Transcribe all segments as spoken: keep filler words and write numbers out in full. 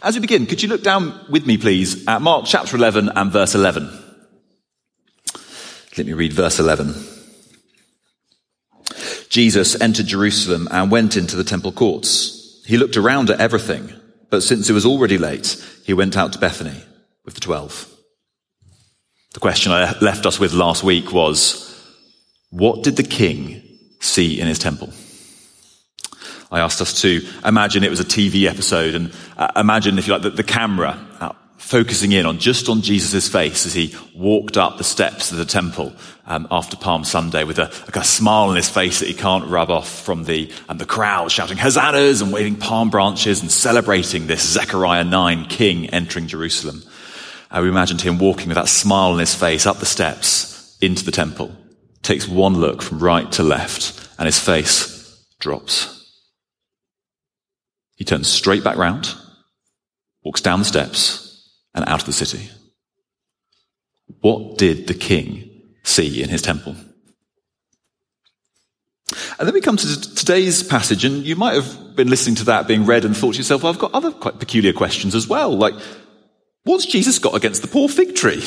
As we begin, could you look down with me, please, at Mark chapter eleven and verse eleven. Let me read verse eleven. Jesus entered Jerusalem and went into the temple courts. He looked around at everything, but since it was already late, he went out to Bethany with the twelve. The question I left us with last week was, what did the king see in his temple? I asked us to imagine it was a T V episode and uh, imagine, if you like, the, the camera uh, focusing in on just on Jesus' face as he walked up the steps of the temple um, after Palm Sunday with a, like a smile on his face that he can't rub off from the and the crowd shouting hosannas and waving palm branches and celebrating this Zechariah nine king entering Jerusalem. Uh, we imagined him walking with that smile on his face up the steps into the temple, takes one look from right to left and his face drops. He turns straight back round, walks down the steps, and out of the city. What did the king see in his temple? And then we come to today's passage, and you might have been listening to that being read and thought to yourself, well, I've got other quite peculiar questions as well, like, what's Jesus got against the poor fig tree?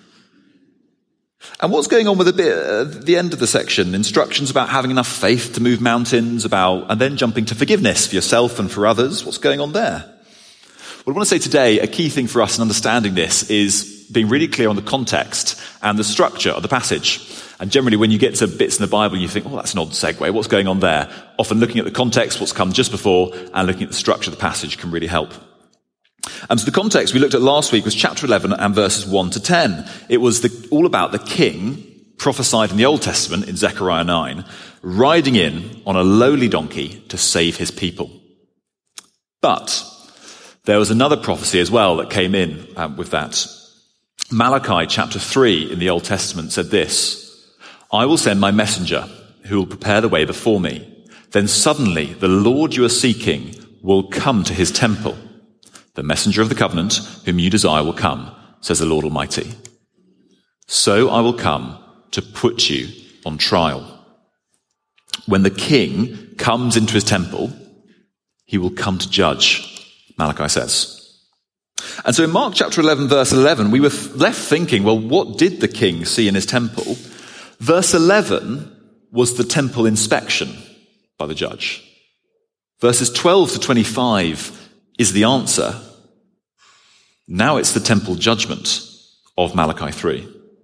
And what's going on with a bit at the end of the section? Instructions about having enough faith to move mountains, about, and then jumping to forgiveness for yourself and for others. What's going on there? What I want to say today, a key thing for us in understanding this is being really clear on the context and the structure of the passage. And generally when you get to bits in the Bible, you think, oh, that's an odd segue. What's going on there? Often looking at the context, what's come just before, and looking at the structure of the passage can really help. And so the context we looked at last week was chapter eleven and verses one to ten. It was the, all about the king prophesied in the Old Testament in Zechariah nine, riding in on a lowly donkey to save his people. But there was another prophecy as well that came in um, with that. Malachi chapter three in the Old Testament said this, I will send my messenger who will prepare the way before me. Then suddenly the Lord you are seeking will come to his temple. The messenger of the covenant, whom you desire, will come, says the Lord Almighty. So I will come to put you on trial. When the king comes into his temple, he will come to judge, Malachi says. And so in Mark chapter eleven, verse eleven, we were left thinking, well, what did the king see in his temple? Verse eleven was the temple inspection by the judge. Verses twelve to twenty-five is the answer. Now it's the temple judgment of Malachi three.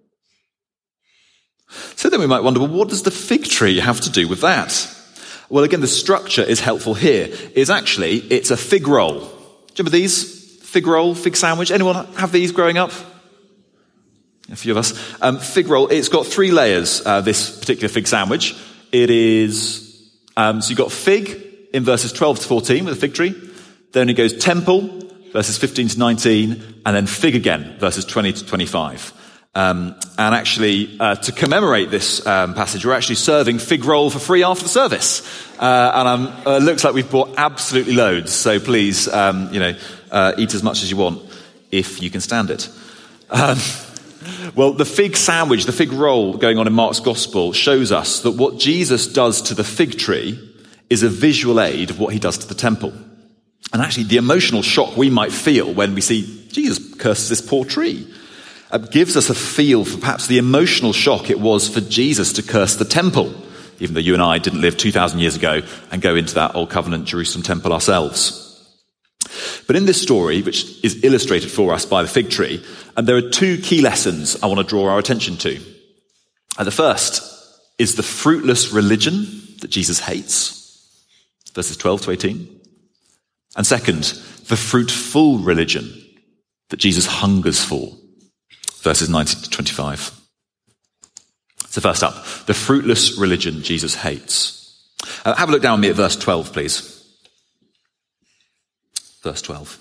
So then we might wonder, well, what does the fig tree have to do with that? Well, again, the structure is helpful here. Is actually, it's a fig roll. Do you remember these? Fig roll, fig sandwich. Anyone have these growing up? A few of us. Um, fig roll, it's got three layers, uh, this particular fig sandwich. It is, um, so you've got fig in verses twelve to fourteen with a fig tree. Then it goes temple, verses fifteen to nineteen, and then fig again, verses twenty to twenty-five. Um, and actually, uh, to commemorate this um, passage, we're actually serving fig roll for free after the service. Uh, and um, uh, it looks like we've bought absolutely loads. So please, um, you know, uh, eat as much as you want, if you can stand it. Um, well, the fig sandwich, the fig roll going on in Mark's gospel shows us that what Jesus does to the fig tree is a visual aid of what he does to the temple. And actually, the emotional shock we might feel when we see Jesus curses this poor tree uh, gives us a feel for perhaps the emotional shock it was for Jesus to curse the temple, even though you and I didn't live two thousand years ago and go into that Old Covenant Jerusalem temple ourselves. But in this story, which is illustrated for us by the fig tree, and there are two key lessons I want to draw our attention to. And the first is the fruitless religion that Jesus hates, verses twelve to eighteen. And second, the fruitful religion that Jesus hungers for, verses nineteen to twenty-five. So first up, the fruitless religion Jesus hates. Uh, have a look down with me at verse twelve, please. Verse twelve.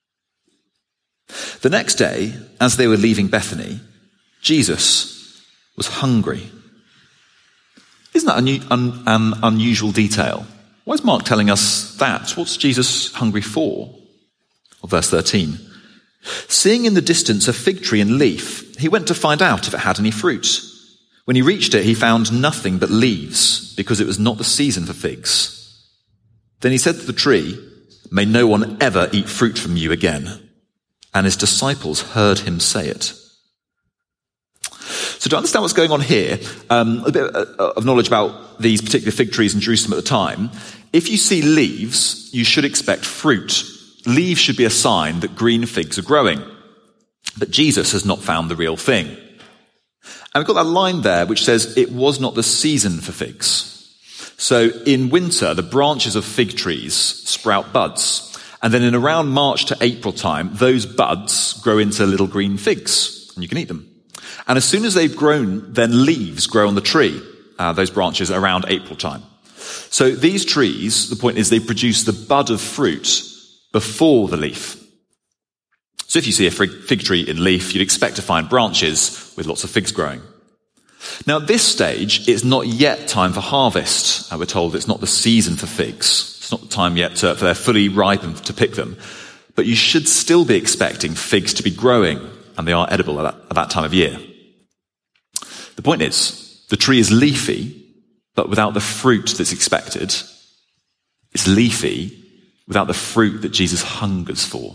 The next day, as they were leaving Bethany, Jesus was hungry. Isn't that unu- un- an unusual detail? Why is Mark telling us that? What's Jesus hungry for? Well, verse thirteen. Seeing in the distance a fig tree in leaf, he went to find out if it had any fruit. When he reached it, he found nothing but leaves, because it was not the season for figs. Then he said to the tree, may no one ever eat fruit from you again. And his disciples heard him say it. So to understand what's going on here, um, a bit of knowledge about these particular fig trees in Jerusalem at the time. If you see leaves, you should expect fruit. Leaves should be a sign that green figs are growing. But Jesus has not found the real thing. And we've got that line there which says it was not the season for figs. So in winter, the branches of fig trees sprout buds. And then in around March to April time, those buds grow into little green figs, and you can eat them. And as soon as they've grown, then leaves grow on the tree, uh, those branches around April time. So these trees, the point is they produce the bud of fruit before the leaf. So if you see a fig tree in leaf, you'd expect to find branches with lots of figs growing. Now at this stage, it's not yet time for harvest. Uh, we're told it's not the season for figs. It's not the time yet to, for they're fully ripe and to pick them. But you should still be expecting figs to be growing, and they are edible at that, at that time of year. The point is, the tree is leafy, but without the fruit that's expected. It's leafy without the fruit that Jesus hungers for.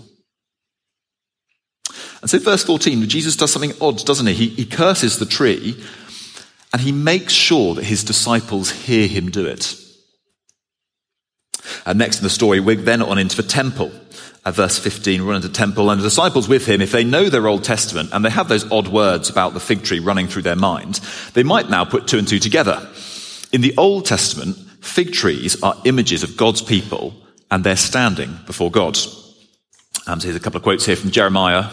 And so verse fourteen, Jesus does something odd, doesn't he? He, he curses the tree, and he makes sure that his disciples hear him do it. And next in the story, we're then on into the temple. At verse fifteen, we're into the temple, and the disciples with him, if they know their Old Testament, and they have those odd words about the fig tree running through their mind, they might now put two and two together. In the Old Testament, fig trees are images of God's people, and they're standing before God. Um, so here's a couple of quotes here from Jeremiah.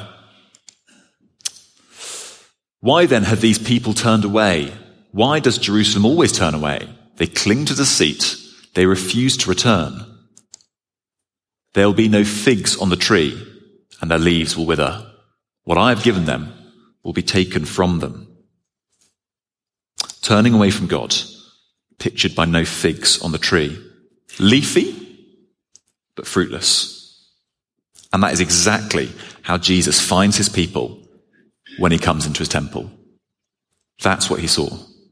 Why then have these people turned away? Why does Jerusalem always turn away? They cling to deceit. They refuse to return. There will be no figs on the tree, and their leaves will wither. What I have given them will be taken from them. Turning away from God, pictured by no figs on the tree. Leafy, but fruitless. And that is exactly how Jesus finds his people when he comes into his temple. That's what he saw.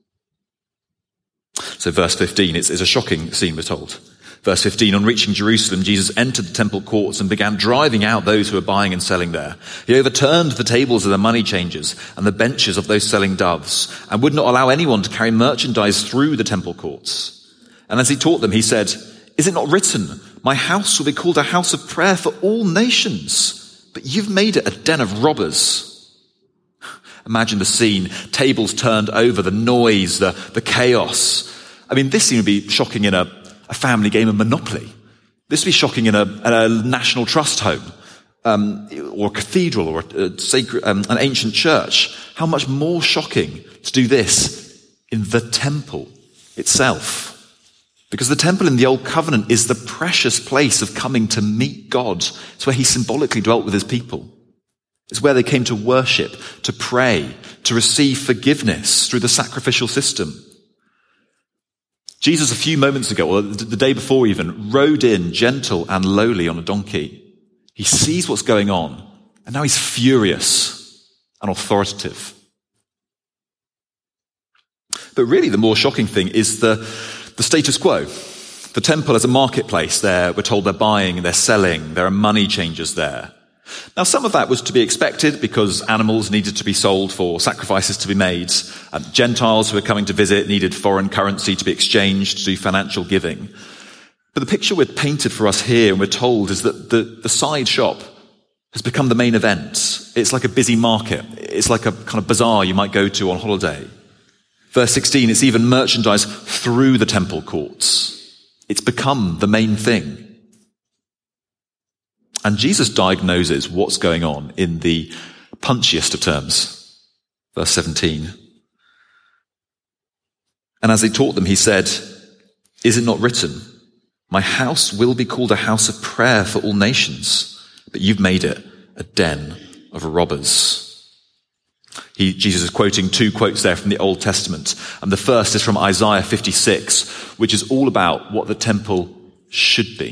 So verse fifteen, it's, it's a shocking scene, we're told. Verse fifteen, on reaching Jerusalem, Jesus entered the temple courts and began driving out those who were buying and selling there. He overturned the tables of the money changers and the benches of those selling doves, and would not allow anyone to carry merchandise through the temple courts. And as he taught them, he said, is it not written, my house will be called a house of prayer for all nations, but you've made it a den of robbers. Imagine the scene, tables turned over, the noise, the, the chaos. I mean, this seemed to be shocking in a, a family game of Monopoly. This would be shocking in a, a national trust home, um, or a cathedral, or a, a sacred, um, an ancient church. How much more shocking to do this in the temple itself? Because the temple in the Old Covenant is the precious place of coming to meet God. It's where he symbolically dwelt with his people. It's where they came to worship, to pray, to receive forgiveness through the sacrificial system. Jesus, a few moments ago, or the day before even, rode in gentle and lowly on a donkey. He sees what's going on, and now he's furious and authoritative. But really the more shocking thing is the, the status quo. The temple as a marketplace there, we're told they're buying, they're selling, there are money changers there. Now, some of that was to be expected because animals needed to be sold for sacrifices to be made. Um, Gentiles who were coming to visit needed foreign currency to be exchanged to do financial giving. But the picture we're painted for us here, and we're told, is that the, the side shop has become the main event. It's like a busy market. It's like a kind of bazaar you might go to on holiday. Verse sixteen, it's even merchandise through the temple courts. It's become the main thing. And Jesus diagnoses what's going on in the punchiest of terms. Verse seventeen. And as he taught them, he said, is it not written, my house will be called a house of prayer for all nations, but you've made it a den of robbers. He, Jesus is quoting two quotes there from the Old Testament. And the first is from Isaiah fifty-six, which is all about what the temple should be.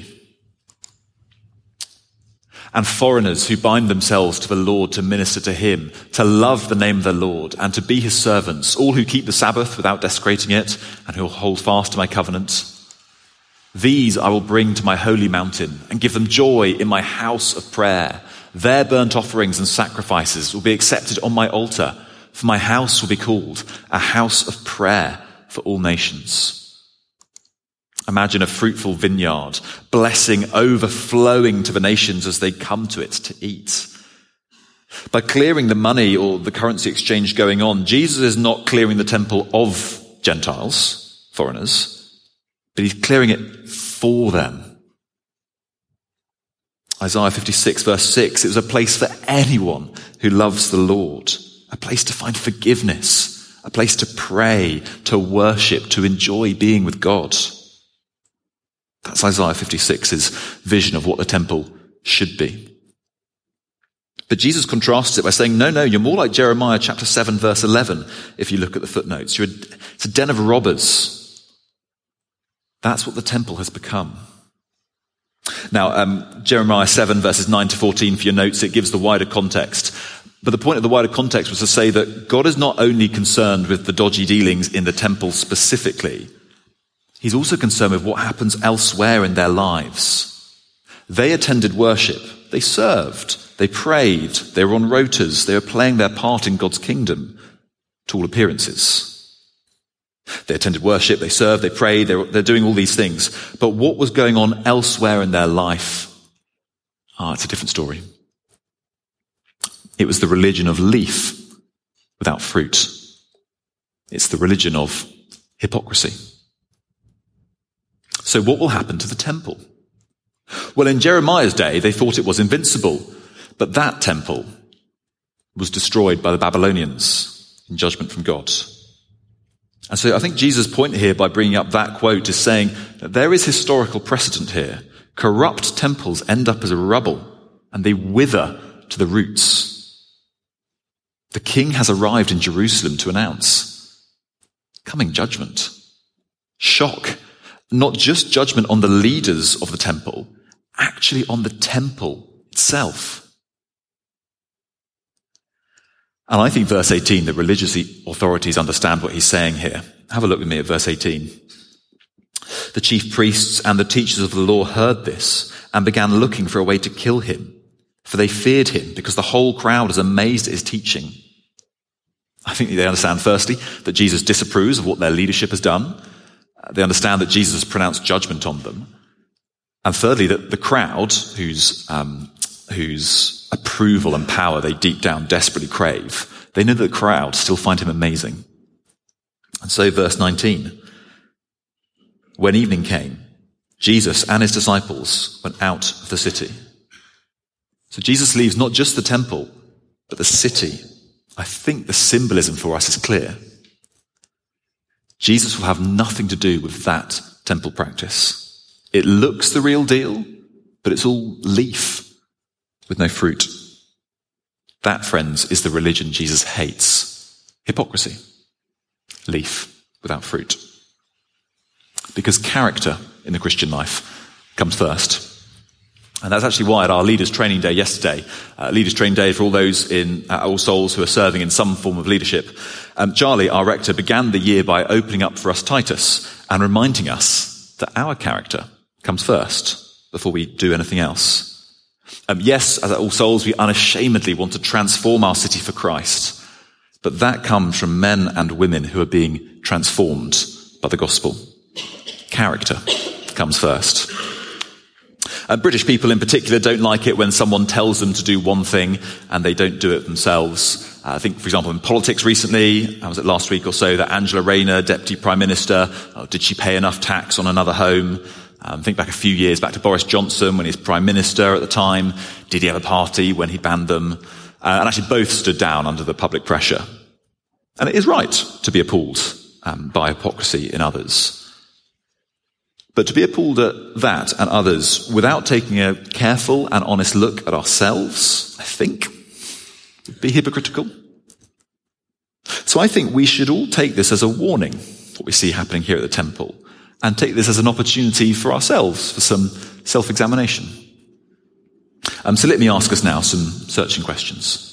And foreigners who bind themselves to the Lord to minister to him, to love the name of the Lord, and to be his servants, all who keep the Sabbath without desecrating it, and who hold fast to my covenant. These I will bring to my holy mountain and give them joy in my house of prayer. Their burnt offerings and sacrifices will be accepted on my altar, for my house will be called a house of prayer for all nations. Imagine a fruitful vineyard, blessing overflowing to the nations as they come to it to eat. By clearing the money or the currency exchange going on, Jesus is not clearing the temple of Gentiles, foreigners, but he's clearing it for them. Isaiah fifty-six verse six, it was a place for anyone who loves the Lord, a place to find forgiveness, a place to pray, to worship, to enjoy being with God. That's Isaiah fifty-six's vision of what the temple should be. But Jesus contrasts it by saying, no, no, you're more like Jeremiah chapter seven verse eleven, if you look at the footnotes. You're a, it's a den of robbers. That's what the temple has become. Now, um, Jeremiah seven verses nine to fourteen for your notes, it gives the wider context. But the point of the wider context was to say that God is not only concerned with the dodgy dealings in the temple specifically, he's also concerned with what happens elsewhere in their lives. They attended worship. They served. They prayed. They were on rotas. They were playing their part in God's kingdom, to all appearances. They attended worship. They served. They prayed. They were, they're doing all these things. But what was going on elsewhere in their life? Ah, it's a different story. It was the religion of leaf without fruit. It's the religion of hypocrisy. So what will happen to the temple? Well, in Jeremiah's day, they thought it was invincible, but that temple was destroyed by the Babylonians in judgment from God. And so I think Jesus' point here by bringing up that quote is saying that there is historical precedent here. Corrupt temples end up as a rubble and they wither to the roots. The king has arrived in Jerusalem to announce coming judgment, shock. Not just judgment on the leaders of the temple, actually on the temple itself. And I think verse eighteen, the religious authorities understand what he's saying here. Have a look with me at verse eighteen. The chief priests and the teachers of the law heard this and began looking for a way to kill him, for they feared him because the whole crowd was amazed at his teaching. I think they understand, firstly, that Jesus disapproves of what their leadership has done. They understand that Jesus has pronounced judgment on them. And thirdly, that the crowd, whose, um, whose approval and power they deep down desperately crave, they know that the crowd still find him amazing. And so verse nineteen, when evening came, Jesus and his disciples went out of the city. So Jesus leaves not just the temple, but the city. I think the symbolism for us is clear. Jesus will have nothing to do with that temple practice. It looks the real deal, but it's all leaf with no fruit. That, friends, is the religion Jesus hates. Hypocrisy. Leaf without fruit. Because character in the Christian life comes first. And that's actually why at our Leaders Training Day yesterday, uh, Leaders Training Day for all those in uh, All Souls who are serving in some form of leadership, um, Charlie, our rector, began the year by opening up for us Titus and reminding us that our character comes first before we do anything else. Um, yes, as at All Souls, we unashamedly want to transform our city for Christ, but that comes from men and women who are being transformed by the gospel. Character comes first. Uh, British people in particular don't like it when someone tells them to do one thing and they don't do it themselves. Uh, I think, for example, in politics recently, I was it last week or so, that Angela Rayner, Deputy Prime Minister, oh, did she pay enough tax on another home? Um, think back a few years, back to Boris Johnson when he was Prime Minister at the time. Did he have a party when he banned them? Uh, and actually both stood down under the public pressure. And it is right to be appalled um, by hypocrisy in others. But to be appalled at that and others without taking a careful and honest look at ourselves, I think, would be hypocritical. So I think we should all take this as a warning, what we see happening here at the temple, and take this as an opportunity for ourselves, for some self-examination. Um, so let me ask us now some searching questions.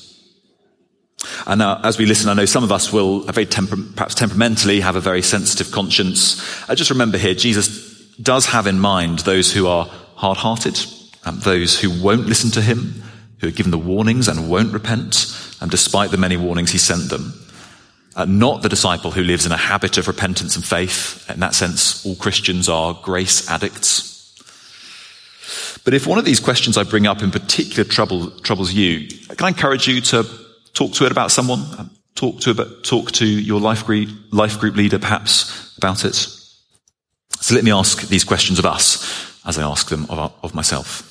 And now, as we listen, I know some of us will, very temper- perhaps temperamentally, have a very sensitive conscience. Uh, just remember here, Jesus does have in mind those who are hard-hearted, um, those who won't listen to him, who are given the warnings and won't repent, and despite the many warnings he sent them. Uh, not the disciple who lives in a habit of repentance and faith. In that sense, all Christians are grace addicts. But if one of these questions I bring up in particular trouble, troubles you, can I encourage you to talk to it about someone? Um, talk to about, talk to your life group, life group leader perhaps about it. So let me ask these questions of us as I ask them of, our, of myself.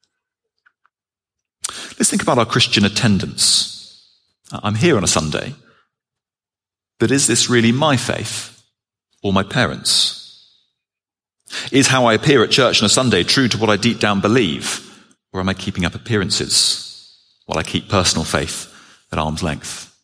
Let's think about our Christian attendance. I'm here on a Sunday, but is this really my faith or my parents'? Is how I appear at church on a Sunday true to what I deep down believe, or am I keeping up appearances while I keep personal faith at arm's length?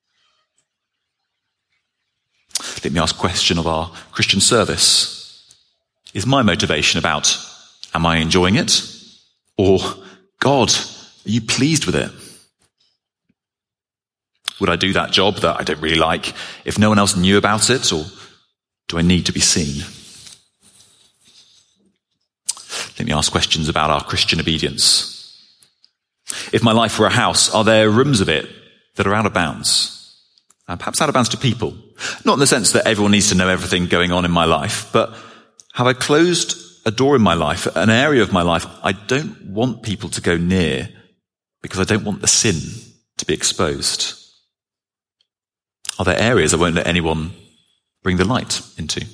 Let me ask a question of our Christian service. Is my motivation about, am I enjoying it? Or, God, are you pleased with it? Would I do that job that I don't really like if no one else knew about it, or do I need to be seen? Let me ask questions about our Christian obedience. If my life were a house, are there rooms of it that are out of bounds? Uh, perhaps out of bounds to people. Not in the sense that everyone needs to know everything going on in my life, but have I closed a door in my life, an area of my life I don't want people to go near because I don't want the sin to be exposed? Are there areas I won't let anyone bring the light into?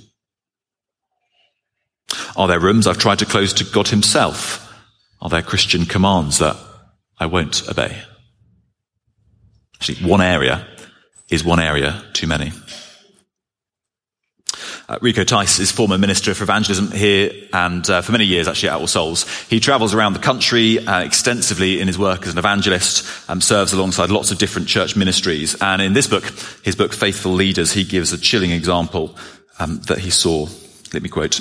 Are there rooms I've tried to close to God himself? Are there Christian commands that I won't obey? Actually, one area is one area too many. Uh, Rico Tice is former Minister for Evangelism here, and uh, for many years actually at All Souls. He travels around the country uh, extensively in his work as an evangelist, and serves alongside lots of different church ministries. And in this book, his book Faithful Leaders, he gives a chilling example um, that he saw. Let me quote.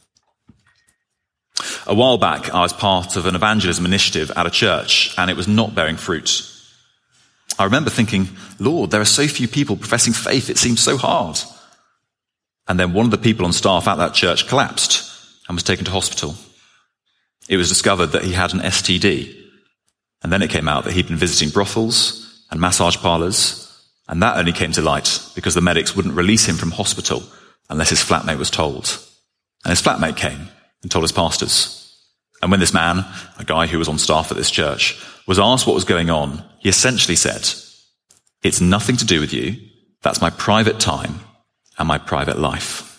A while back, I was part of an evangelism initiative at a church, and it was not bearing fruit. I remember thinking, Lord, there are so few people professing faith, it seems so hard. And then one of the people on staff at that church collapsed and was taken to hospital. It was discovered that he had an S T D. And then it came out that he'd been visiting brothels and massage parlours, and that only came to light because the medics wouldn't release him from hospital unless his flatmate was told. And his flatmate came and told his pastors. And when this man, a guy who was on staff at this church, was asked what was going on, he essentially said, it's nothing to do with you. That's my private time and my private life.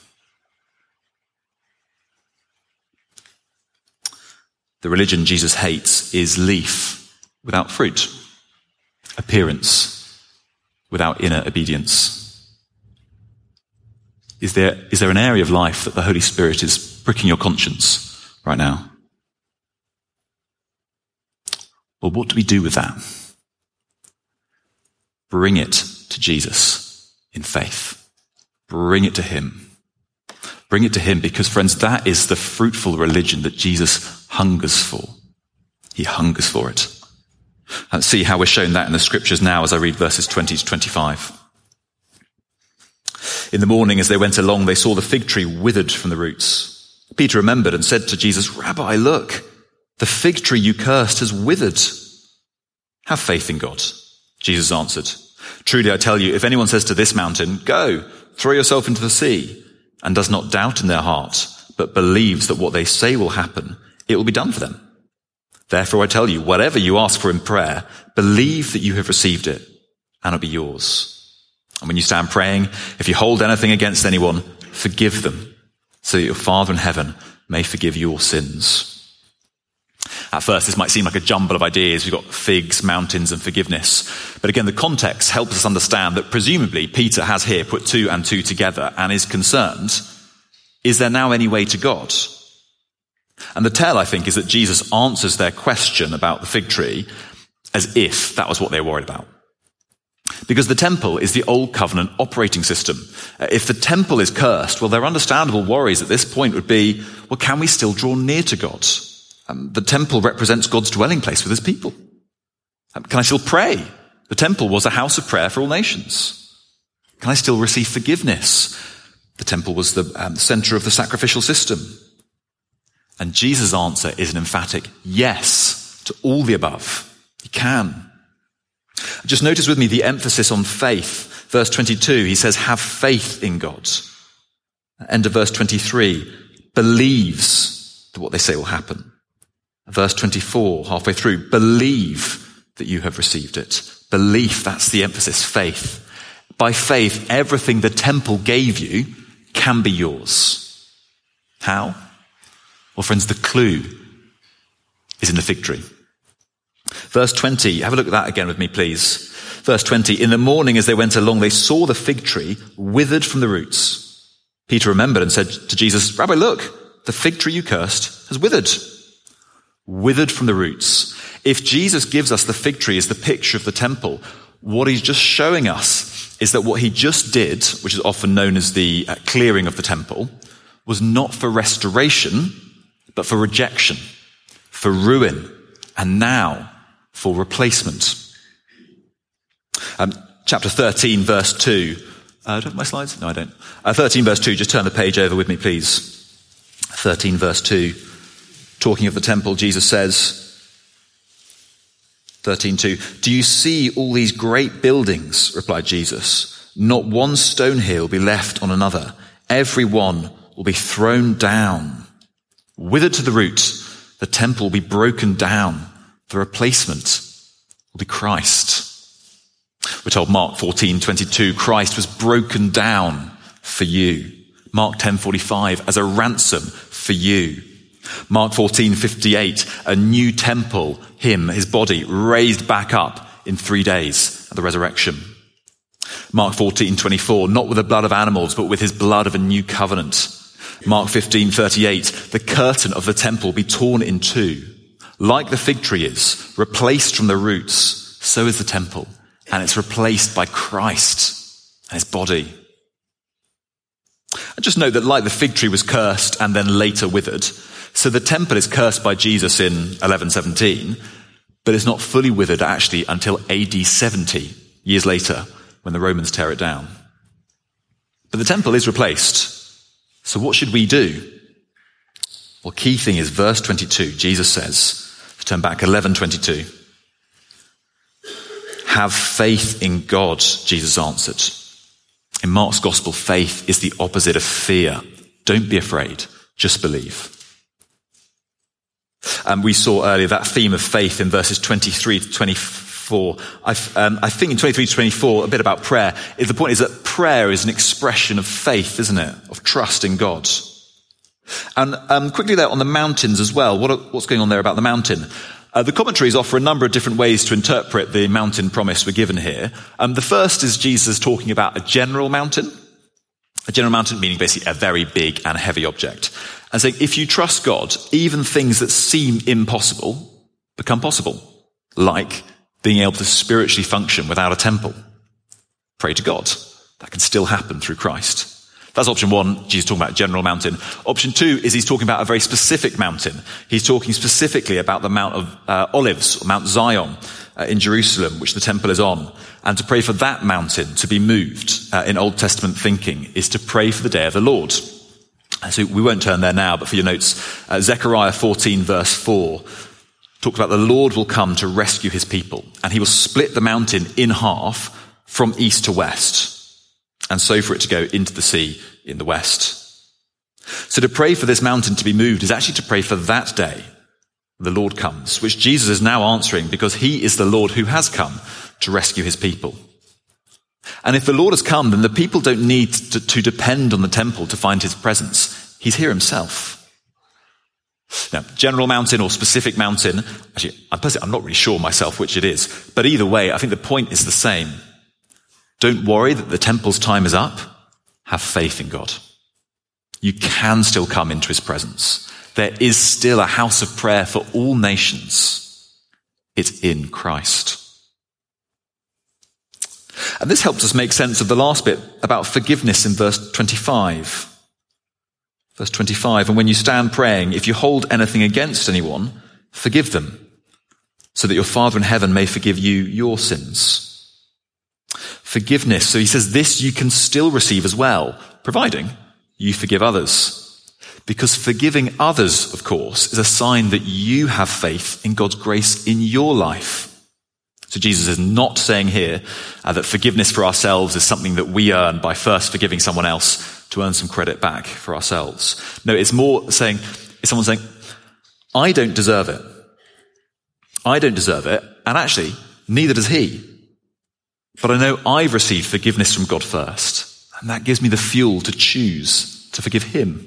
The religion Jesus hates is leaf without fruit, appearance without inner obedience. Is there, is there an area of life that the Holy Spirit is pricking your conscience right now? Well, what do we do with that? Bring it to Jesus in faith. Bring it to him. Bring it to him because, friends, that is the fruitful religion that Jesus hungers for. He hungers for it. And see how we're shown that in the scriptures now as I read verses twenty to twenty-five. In the morning as they went along, they saw the fig tree withered from the roots. Peter remembered and said to Jesus, Rabbi, look, the fig tree you cursed has withered. Have faith in God. Jesus answered, truly I tell you, if anyone says to this mountain, go, throw yourself into the sea, and does not doubt in their heart, but believes that what they say will happen, it will be done for them. Therefore I tell you, whatever you ask for in prayer, believe that you have received it, and it'll be yours. And when you stand praying, if you hold anything against anyone, forgive them, so that your Father in heaven may forgive your sins. At first, this might seem like a jumble of ideas. We've got figs, mountains, and forgiveness. But again, the context helps us understand that presumably Peter has here put two and two together and is concerned, is there now any way to God? And the tell, I think, is that Jesus answers their question about the fig tree as if that was what they were worried about. Because the temple is the old covenant operating system. If the temple is cursed, well, their understandable worries at this point would be, well, can we still draw near to God? Um, the temple represents God's dwelling place with his people. Um, can I still pray? The temple was a house of prayer for all nations. Can I still receive forgiveness? The temple was the um, center of the sacrificial system. And Jesus' answer is an emphatic yes to all the above. You can. Just notice with me the emphasis on faith. Verse twenty-two, he says, have faith in God. End of verse twenty-three, believes that what they say will happen. Verse twenty-four, halfway through, believe that you have received it. Belief, that's the emphasis, faith. By faith, everything the temple gave you can be yours. How? Well, friends, the clue is in the fig tree. Verse twenty, have a look at that again with me, please. Verse twenty, in the morning as they went along, they saw the fig tree withered from the roots. Peter remembered and said to Jesus, Rabbi, look, the fig tree you cursed has withered. Withered from the roots. If Jesus gives us the fig tree as the picture of the temple, what he's just showing us is that what he just did, which is often known as the uh, clearing of the temple, was not for restoration, but for rejection, for ruin, and now for replacement. Um, chapter thirteen, verse two. Uh, do I have my slides? No, I don't. Uh, thirteen, verse two. Just turn the page over with me, please. thirteen, verse two. Talking of the temple, Jesus says, thirteen two, do you see all these great buildings? Replied Jesus. Not one stone here will be left on another. Every one will be thrown down. Withered to the root, the temple will be broken down. The replacement will be Christ. We're told Mark fourteen twenty-two, Christ was broken down for you. Mark ten forty-five, as a ransom for you. Mark fourteen fifty-eight, a new temple, him, his body, raised back up in three days at the resurrection. Mark fourteen twenty-four, not with the blood of animals, but with his blood of a new covenant. Mark fifteen thirty-eight, the curtain of the temple be torn in two. Like the fig tree is, replaced from the roots, so is the temple. And it's replaced by Christ and his body. And just note that like the fig tree was cursed and then later withered, so the temple is cursed by Jesus in eleven seventeen, but it's not fully withered actually until A D seventy, years later, when the Romans tear it down. But the temple is replaced. So what should we do? Well, key thing is verse twenty-two. Jesus says, turn back, eleven twenty-two. Have faith in God, Jesus answered. In Mark's gospel, faith is the opposite of fear. Don't be afraid, just believe. And um, we saw earlier that theme of faith in verses twenty-three to twenty-four. I, um, I think in twenty-three to twenty-four, a bit about prayer. The point is that prayer is an expression of faith, isn't it? Of trust in God. And um, quickly there on the mountains as well. What are, what's going on there about the mountain? Uh, the commentaries offer a number of different ways to interpret the mountain promise we're given here. Um, the first is Jesus talking about a general mountain. A general mountain meaning basically a very big and heavy object. And saying, if you trust God, even things that seem impossible become possible. Like being able to spiritually function without a temple. Pray to God. That can still happen through Christ. That's option one. Jesus talking about a general mountain. Option two is he's talking about a very specific mountain. He's talking specifically about the Mount of uh, Olives, or Mount Zion, uh, in Jerusalem, which the temple is on. And to pray for that mountain to be moved uh, in Old Testament thinking is to pray for the day of the Lord. And so we won't turn there now, but for your notes, uh, Zechariah fourteen verse four talks about the Lord will come to rescue his people, and he will split the mountain in half from east to west. And so for it to go into the sea in the west. So to pray for this mountain to be moved is actually to pray for that day the Lord comes, which Jesus is now answering because he is the Lord who has come to rescue his people. And if the Lord has come, then the people don't need to, to depend on the temple to find his presence. He's here himself. Now, general mountain or specific mountain, actually, I'm, personally, I'm not really sure myself which it is, but either way, I think the point is the same. Don't worry that the temple's time is up. Have faith in God. You can still come into his presence. There is still a house of prayer for all nations. It's in Christ. And this helps us make sense of the last bit about forgiveness in verse twenty-five. Verse twenty-five, and when you stand praying, if you hold anything against anyone, forgive them, so that your Father in heaven may forgive you your sins. Forgiveness. So he says this you can still receive as well, providing you forgive others. Because forgiving others, of course, is a sign that you have faith in God's grace in your life. So Jesus is not saying here uh, that forgiveness for ourselves is something that we earn by first forgiving someone else to earn some credit back for ourselves. No, it's more saying, it's someone saying, I don't deserve it. I don't deserve it, and actually, neither does he. But I know I've received forgiveness from God first, and that gives me the fuel to choose to forgive him.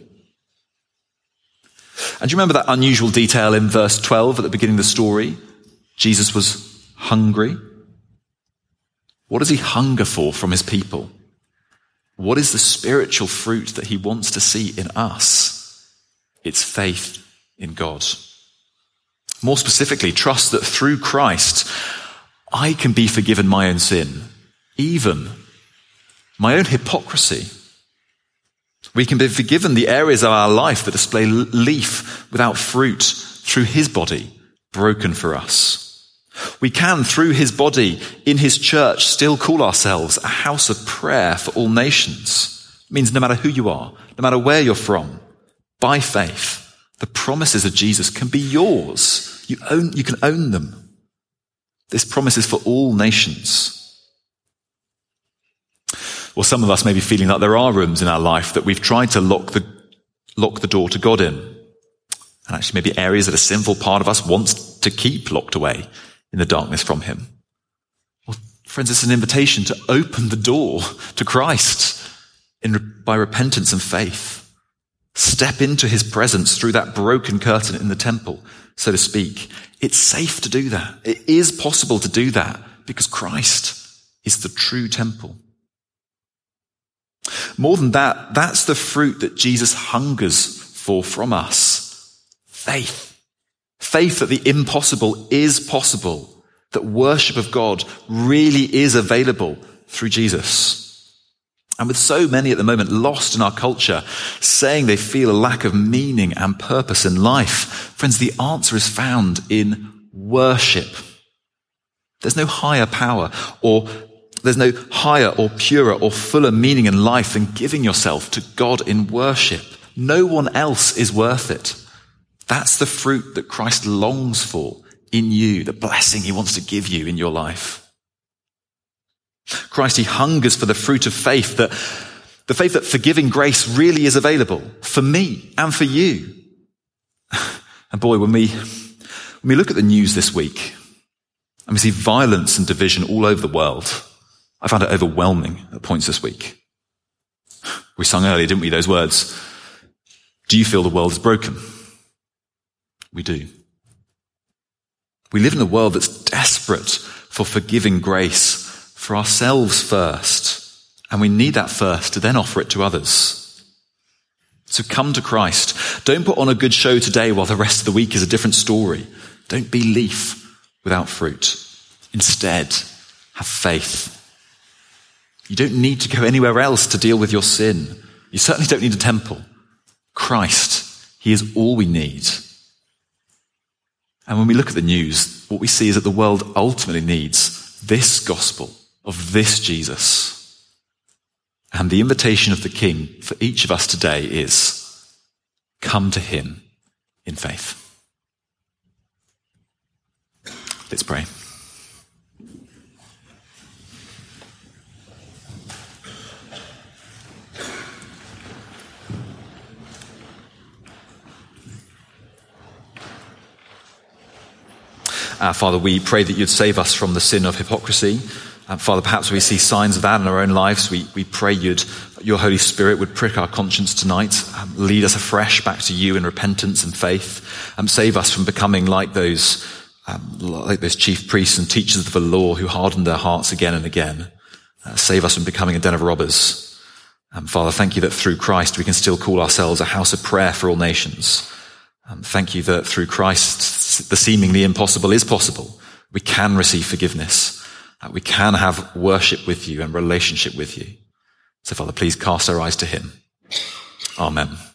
And do you remember that unusual detail in verse twelve at the beginning of the story? Jesus was hungry. What does he hunger for from his people? What is the spiritual fruit that he wants to see in us? It's faith in God. More specifically, trust that through Christ, I can be forgiven my own sin, even my own hypocrisy. We can be forgiven the areas of our life that display leaf without fruit through his body broken for us. We can, through his body, in his church, still call ourselves a house of prayer for all nations. It means no matter who you are, no matter where you're from, by faith, the promises of Jesus can be yours. You own, you can own them. This promise is for all nations. Or some of us may be feeling like there are rooms in our life that we've tried to lock the, lock the door to God in. And actually maybe areas that a sinful part of us wants to keep locked away in the darkness from him. Well, friends, it's an invitation to open the door to Christ in, by repentance and faith. Step into his presence through that broken curtain in the temple, so to speak. It's safe to do that. It is possible to do that because Christ is the true temple. More than that, that's the fruit that Jesus hungers for from us. Faith. Faith that the impossible is possible, that worship of God really is available through Jesus. And with so many at the moment lost in our culture, saying they feel a lack of meaning and purpose in life, friends, the answer is found in worship. There's no higher power or there's no higher or purer or fuller meaning in life than giving yourself to God in worship. No one else is worth it. That's the fruit that Christ longs for in you, the blessing he wants to give you in your life. Christ, he hungers for the fruit of faith, that the faith that forgiving grace really is available for me and for you. And boy, when we, when we look at the news this week and we see violence and division all over the world, I found it overwhelming at points this week. We sung earlier, didn't we, those words? Do you feel the world is broken? We do. We live in a world that's desperate for forgiving grace for ourselves first, and we need that first to then offer it to others. So come to Christ. Don't put on a good show today while the rest of the week is a different story. Don't be leaf without fruit. Instead, have faith. You don't need to go anywhere else to deal with your sin. You certainly don't need a temple. Christ, he is all we need. And when we look at the news, what we see is that the world ultimately needs this gospel of this Jesus. And the invitation of the King for each of us today is, come to him in faith. Let's pray. Uh, Father, we pray that you'd save us from the sin of hypocrisy. Uh, Father, perhaps we see signs of that in our own lives. We, we pray you'd, your Holy Spirit would prick our conscience tonight, um, lead us afresh back to you in repentance and faith, and um, save us from becoming like those, um, like those chief priests and teachers of the law who hardened their hearts again and again. Uh, save us from becoming a den of robbers. Um, Father, thank you that through Christ we can still call ourselves a house of prayer for all nations. Um, thank you that through Christ, the seemingly impossible is possible. We can receive forgiveness. Uh, we can have worship with you and relationship with you. So, Father, please cast our eyes to him. Amen.